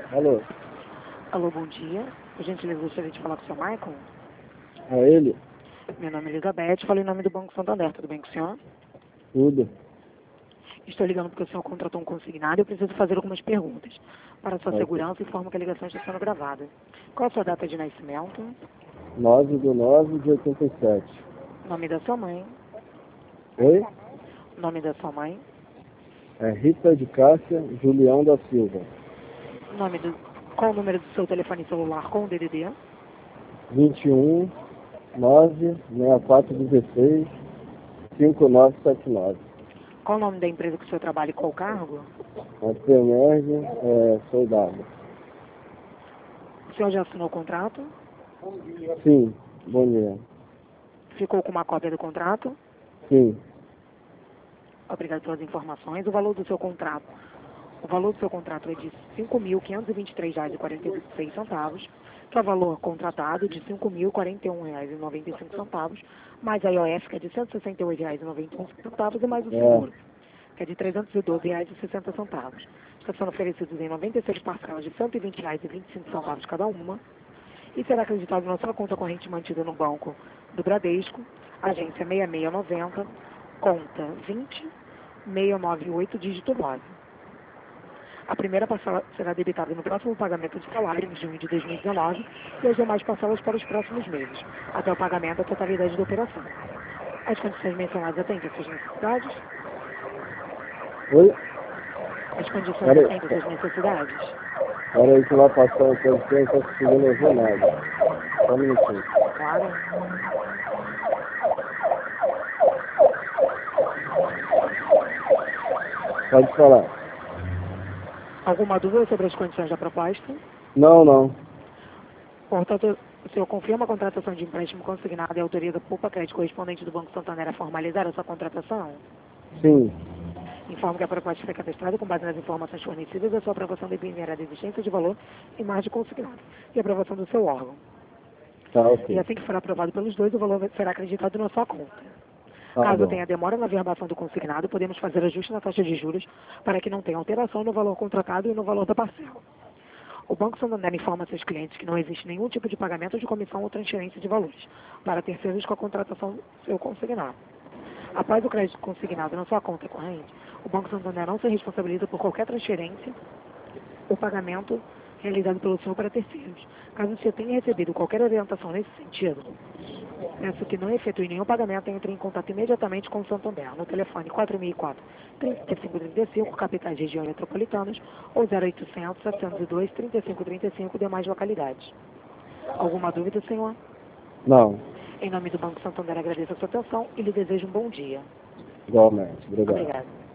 Alô, Alô, bom dia. Por gentileza, gostaria de falar com o seu Michael. é ele? Meu nome é Elizabeth, falo em nome do Banco Santander. Tudo bem com o senhor? Tudo. Estou ligando porque o senhor contratou um consignado e eu preciso fazer algumas perguntas. Para sua Ok. segurança, informo que a ligação está sendo gravada. Qual a sua data de nascimento? 9/9/87. Nome da sua mãe? Oi? Nome da sua mãe? É Rita de Cássia Julião da Silva. Nome do... Qual o número do seu telefone celular com o DDD? 21 96416 5979. Qual o nome da empresa que o senhor trabalha e qual o cargo? A Premerge soldado. O senhor já assinou o contrato? Sim, bom dia. Ficou com uma cópia do contrato? Sim, Obrigado pelas informações. O valor do seu contrato é de R$ 5.523,46, que é o valor contratado de R$ 5.041,95, mais a IOF, que é de R$ 168,95, e mais o seguro, que é de R$ 312,60. Está sendo oferecidos em 96 parcelas de R$ 120,25 cada uma, e será acreditado na sua conta corrente mantida no banco do Bradesco, agência 6690, conta 20698, dígito 9. A primeira parcela será debitada no próximo pagamento de salário, em junho de 2019, e as demais parcelas para os próximos meses, até o pagamento da totalidade da operação. As condições mencionadas atendem às suas necessidades? oi? As condições Peraí, atendem às suas necessidades? peraí que vai passar o tempo que eu não estou conseguindo ouvir nada. Só um minutinho. Claro. Pode falar. Alguma dúvida sobre as condições da proposta? Não. Portanto, o senhor confirma a contratação de empréstimo consignado e autoriza a Poupa Crédito correspondente do Banco Santander a formalizar a sua contratação? Sim, Informo que a proposta foi cadastrada com base nas informações fornecidas e a sua aprovação dependerá da existência de valor em margem consignado e aprovação do seu órgão. tá E ok. assim que for aprovado pelos dois, o valor será acreditado na sua conta. Tá Caso bom. tenha demora na verbação do consignado, podemos fazer ajuste na taxa de juros para que não tenha alteração no valor contratado e no valor da parcela. O Banco Santander informa a seus clientes que não existe nenhum tipo de pagamento de comissão ou transferência de valores para terceiros com a contratação do seu consignado. Após o crédito consignado na sua conta corrente, o Banco Santander não se responsabiliza por qualquer transferência ou pagamento realizado pelo senhor para terceiros. Caso você tenha recebido qualquer orientação nesse sentido, peço que não efetue nenhum pagamento e entre em contato imediatamente com o Santander, no telefone 4004-3535, capitais e regiões metropolitanas, ou 0800-702-3535, demais localidades. Alguma dúvida, senhor? Não, Em nome do Banco Santander, agradeço a sua atenção e lhe desejo um bom dia. igualmente. Obrigado. Obrigada.